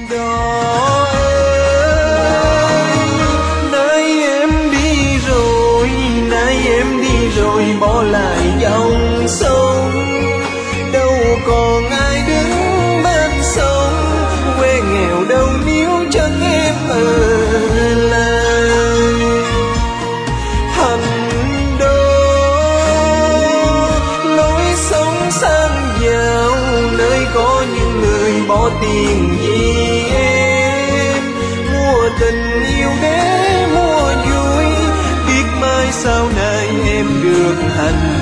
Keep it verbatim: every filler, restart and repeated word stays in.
đó ơi. Nay em đi rồi, nay em đi rồi bỏ lại dòng sông, đâu còn ai đứng bên sông, quê nghèo đâu níu chân em ở lại. Thành đô lối sống sang giàu, nơi có những người bỏ tiền vì em, mua tình yêu để mua vui, biết mai sau này em được hạnh